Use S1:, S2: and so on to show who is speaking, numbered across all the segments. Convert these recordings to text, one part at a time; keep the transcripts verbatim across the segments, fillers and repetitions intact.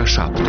S1: șapte.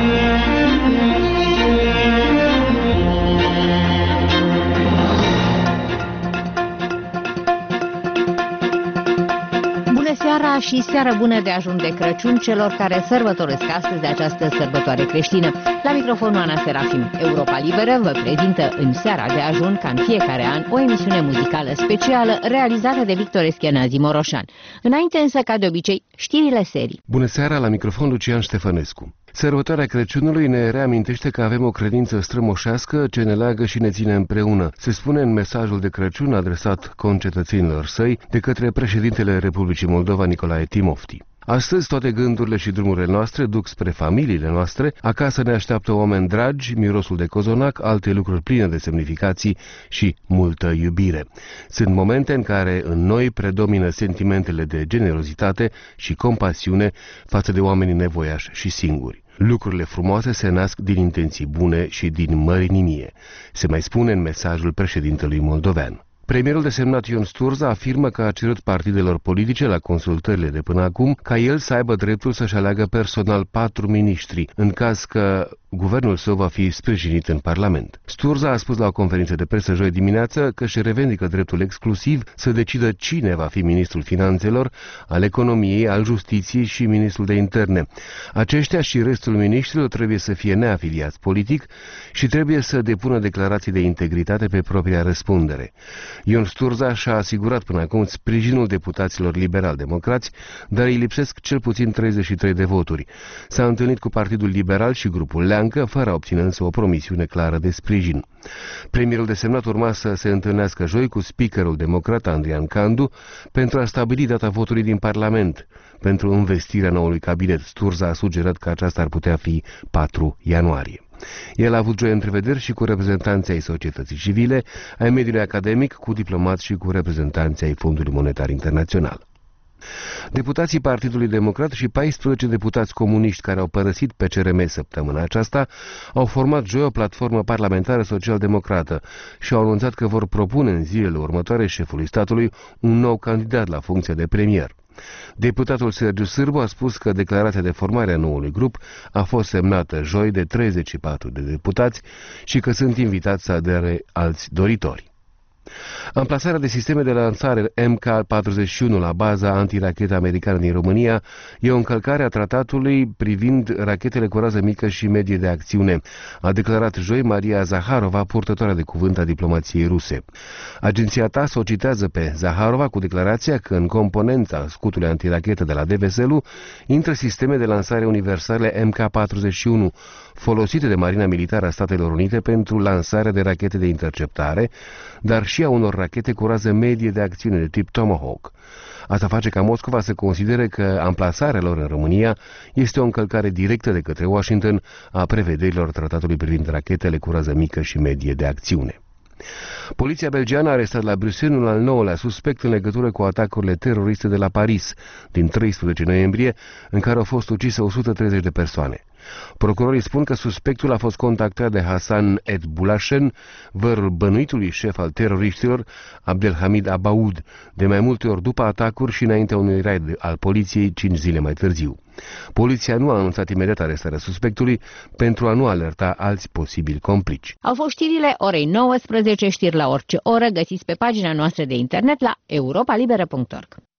S2: Seara și seară bună de ajun de Crăciun celor care sărbătoresc astăzi această sărbătoare creștină. La microfonul Ana Serafim, Europa Liberă vă prezintă în seara de ajun, ca în fiecare an, o emisiune muzicală specială realizată de Victor Eschenazi Moroșan. Înainte însă, ca de obicei, știrile serii.
S1: Bună seara, la microfon Lucian Ștefănescu. Sărbătoarea Crăciunului ne reamintește că avem o credință strămoșească ce ne leagă și ne ține împreună. Se spune în mesajul de Crăciun adresat concetățenilor săi de către președintele Republicii Moldova, Nicolae Timofti. Astăzi toate gândurile și drumurile noastre duc spre familiile noastre, acasă ne așteaptă oameni dragi, mirosul de cozonac, alte lucruri pline de semnificații și multă iubire. Sunt momente în care în noi predomină sentimentele de generozitate și compasiune față de oamenii nevoiași și singuri. Lucrurile frumoase se nasc din intenții bune și din mărinimie, se mai spune în mesajul președintelui moldovean. Premierul desemnat Ion Sturza afirmă că a cerut partidelor politice la consultările de până acum ca el să aibă dreptul să-și aleagă personal patru miniștri, în caz că guvernul său va fi sprijinit în Parlament. Sturza a spus la o conferință de presă joi dimineață că își revendică dreptul exclusiv să decidă cine va fi ministrul finanțelor, al economiei, al justiției și ministrul de interne. Aceștia și restul miniștrilor trebuie să fie neafiliați politic și trebuie să depună declarații de integritate pe propria răspundere. Ion Sturza și-a asigurat până acum sprijinul deputaților liberal-democrați, dar îi lipsesc cel puțin treizeci și trei de voturi. S-a întâlnit cu Partidul Liberal și grupul Leancă, fără a obține însă o promisiune clară de sprijin. Premierul desemnat urma să se întâlnească joi cu speakerul democrat Andrian Candu pentru a stabili data votului din Parlament. Pentru învestirea noului cabinet, Sturza a sugerat că aceasta ar putea fi patru ianuarie. El a avut joi întrevederi și cu reprezentanții ai societății civile, ai mediului academic, cu diplomați și cu reprezentanții ai Fondului Monetar Internațional. Deputații Partidului Democrat și paisprezece deputați comuniști care au părăsit P C R M săptămâna aceasta au format joi o platformă parlamentară social-democrată și au anunțat că vor propune în zilele următoare șefului statului un nou candidat la funcția de premier. Deputatul Sergiu Sârbu a spus că declarația de formare a noului grup a fost semnată joi de treizeci și patru de deputați și că sunt invitați să adere alți doritori. Amplasarea de sisteme de lansare M K patruzeci și unu la baza antirachetă americană din România e o încălcare a tratatului privind rachetele cu rază mică și medie de acțiune, a declarat joi Maria Zaharova, purtătoarea de cuvânt a diplomației ruse. Agenția T A S o citează pe Zaharova cu declarația că în componența scutului antirachetă de la D V S L intră sisteme de lansare universale M K patruzeci și unu, folosite de Marina Militară a Statelor Unite pentru lansarea de rachete de interceptare, dar și a unor rachete cu rază medie de acțiune de tip Tomahawk. Asta face ca Moscova să considere că amplasarea lor în România este o încălcare directă de către Washington a prevederilor tratatului privind rachetele cu rază mică și medie de acțiune. Poliția belgiană a arestat la Bruxelles un al nouălea suspect în legătură cu atacurile teroriste de la Paris din treisprezece noiembrie, în care au fost ucise o sută treizeci de persoane. Procurorii spun că suspectul a fost contactat de Hassan Et Boulashen, vărul bănuitului șef al teroriștilor, Abdelhamid Abaoud, de mai multe ori după atacuri și înaintea unui raid al poliției cinci zile mai târziu. Poliția nu a anunțat imediat arestarea suspectului pentru a nu alerta alți posibili complici.
S2: Au fost știrile orei nouăsprezece, știri la orice oră, găsiți pe pagina noastră de internet la europa liberă punct org.